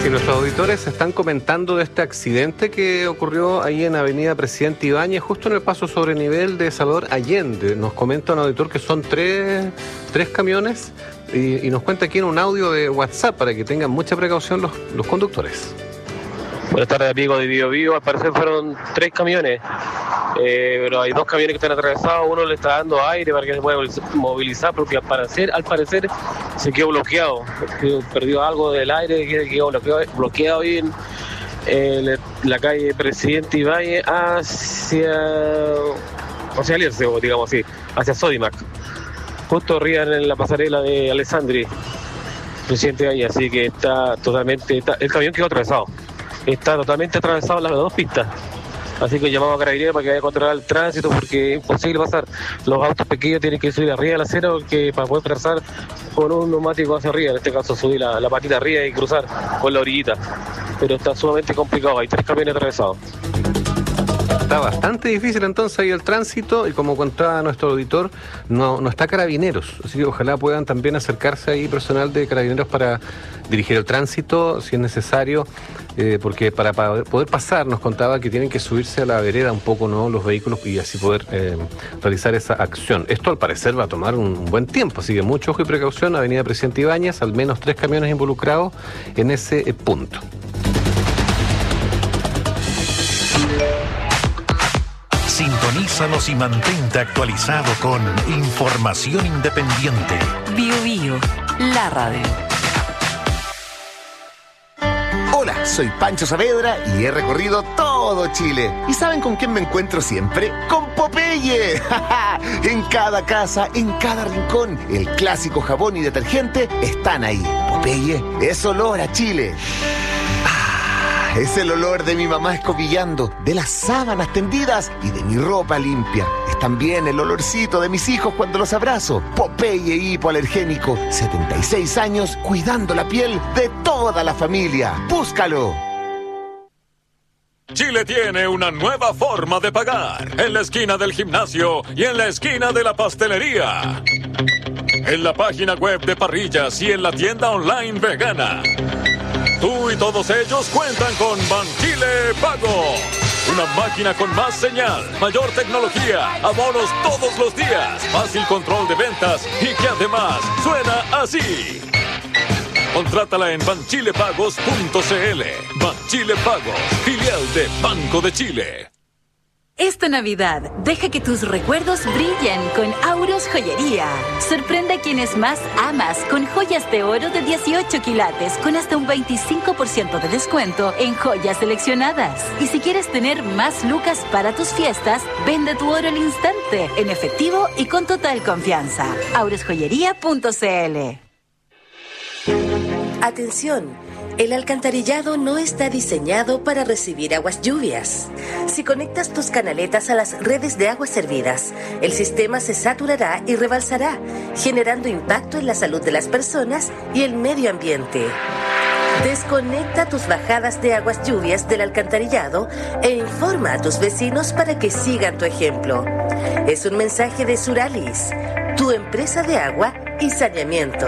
Sí, nuestros auditores están comentando de este accidente que ocurrió ahí en Avenida Presidente Ibáñez, justo en el paso sobre nivel de Salvador Allende. Nos comenta un auditor que son tres, tres camiones y, y nos cuenta aquí en un audio de WhatsApp para que tengan mucha precaución los, los conductores. Buenas tardes, amigos de Bio Bio. Al parecer fueron tres camiones, eh, pero hay dos camiones que están atravesados. Uno le está dando aire para que se pueda movilizar, porque al parecer, al parecer se quedó bloqueado. Perdió algo del aire, quedó bloqueado, bloqueado ahí en eh, la calle Presidente Ibáñez hacia, hacia Alerce, digamos así, hacia Sodimac. Justo arriba en la pasarela de Alessandri, Presidente Ibáñez, así que está totalmente, está, el camión quedó atravesado. Está totalmente atravesado en las dos pistas. Así que llamamos a Carabineros para que vaya a controlar el tránsito, porque es imposible pasar. Los autos pequeños tienen que subir arriba de la acera porque para poder pasar con un neumático hacia arriba, en este caso subir la, la patita arriba y cruzar con la orillita. Pero está sumamente complicado, hay tres camiones atravesados. Está bastante difícil entonces ahí el tránsito y como contaba nuestro auditor, no, no está Carabineros, así que ojalá puedan también acercarse ahí personal de Carabineros para dirigir el tránsito si es necesario, eh, porque para, para poder pasar nos contaba que tienen que subirse a la vereda un poco, ¿no?, los vehículos y así poder eh, realizar esa acción. Esto al parecer va a tomar un buen tiempo, así que mucho ojo y precaución. Avenida Presidente Ibáñez, al menos tres camiones involucrados en ese eh, punto. Sintonízanos y mantente actualizado con información independiente. Bio Bio, la radio. Hola, soy Pancho Saavedra y he recorrido todo Chile. ¿Y saben con quién me encuentro siempre? ¡Con Popeye! En cada casa, en cada rincón, el clásico jabón y detergente están ahí. Popeye es olor a Chile. Es el olor de mi mamá escobillando, de las sábanas tendidas y de mi ropa limpia. Es también el olorcito de mis hijos cuando los abrazo. Popeye hipoalergénico, setenta y seis años cuidando la piel de toda la familia. ¡Búscalo! Chile tiene una nueva forma de pagar. En la esquina del gimnasio y en la esquina de la pastelería. En la página web de Parrillas y en la tienda online vegana. Tú y todos ellos cuentan con Banchile Pago. Una máquina con más señal, mayor tecnología, abonos todos los días, fácil control de ventas y que además suena así. Contrátala en banchile pagos punto c l. Banchile Pagos, filial de Banco de Chile. Esta Navidad, deja que tus recuerdos brillen con Auros Joyería. Sorprende a quienes más amas con joyas de oro de dieciocho quilates con hasta un veinticinco por ciento de descuento en joyas seleccionadas. Y si quieres tener más lucas para tus fiestas, vende tu oro al instante, en efectivo y con total confianza. auros joyería punto c l. Atención. El alcantarillado no está diseñado para recibir aguas lluvias. Si conectas tus canaletas a las redes de aguas servidas, el sistema se saturará y rebalsará, generando impacto en la salud de las personas y el medio ambiente. Desconecta tus bajadas de aguas lluvias del alcantarillado e informa a tus vecinos para que sigan tu ejemplo. Es un mensaje de Suralis, tu empresa de agua y saneamiento.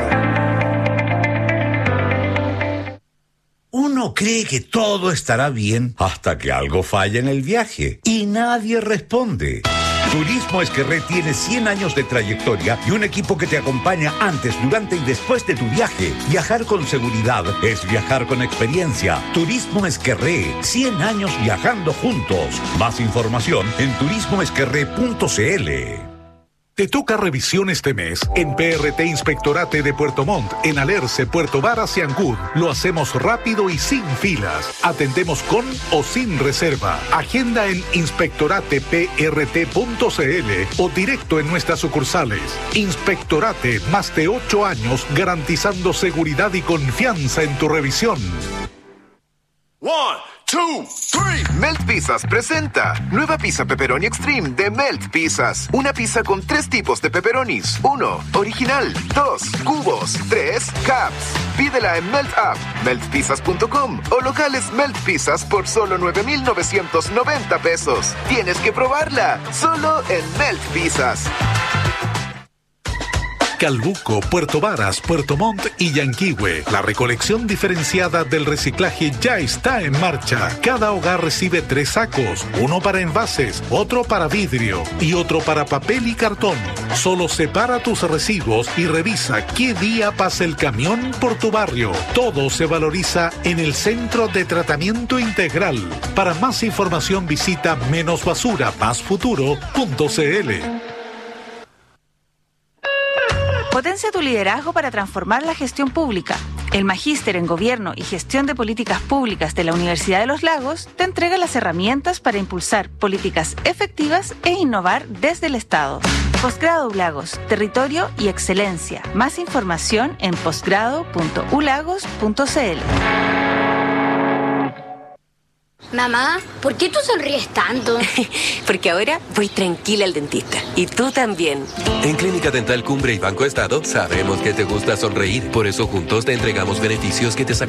Uno cree que todo estará bien hasta que algo falla en el viaje y nadie responde. Turismo Esquerré tiene cien años de trayectoria y un equipo que te acompaña antes, durante y después de tu viaje. Viajar con seguridad es viajar con experiencia. Turismo Esquerré, cien años viajando juntos. Más información en turismo esquerré punto c l. Te toca revisión este mes en P R T Inspectorate de Puerto Montt, en Alerce, Puerto Varas y Ancud. Lo hacemos rápido y sin filas. Atendemos con o sin reserva. Agenda en inspectorate p r t punto c l o directo en nuestras sucursales. Inspectorate, más de ocho años garantizando seguridad y confianza en tu revisión. One, two, three. Melt Pizzas presenta nueva pizza pepperoni extreme de Melt Pizzas. Una pizza con tres tipos de pepperonis. Uno, original. Dos, cubos. Tres, cups. Pídela en Melt App, melt pizzas punto com o locales Melt Pizzas por solo nueve mil novecientos noventa pesos. Tienes que probarla, solo en Melt Pizzas. Calbuco, Puerto Varas, Puerto Montt y Yanquihue. La recolección diferenciada del reciclaje ya está en marcha. Cada hogar recibe tres sacos, uno para envases, otro para vidrio y otro para papel y cartón. Solo separa tus residuos y revisa qué día pasa el camión por tu barrio. Todo se valoriza en el Centro de Tratamiento Integral. Para más información visita menos basura más futuro punto c l. Potencia tu liderazgo para transformar la gestión pública. El Magíster en Gobierno y Gestión de Políticas Públicas de la Universidad de los Lagos te entrega las herramientas para impulsar políticas efectivas e innovar desde el Estado. Posgrado Ulagos, territorio y excelencia. Más información en posgrado punto u lagos punto c l. Mamá, ¿por qué tú sonríes tanto? Porque ahora voy tranquila al dentista. Y tú también. En Clínica Dental Cumbre y Banco Estado sabemos que te gusta sonreír. Por eso juntos te entregamos beneficios que te sacan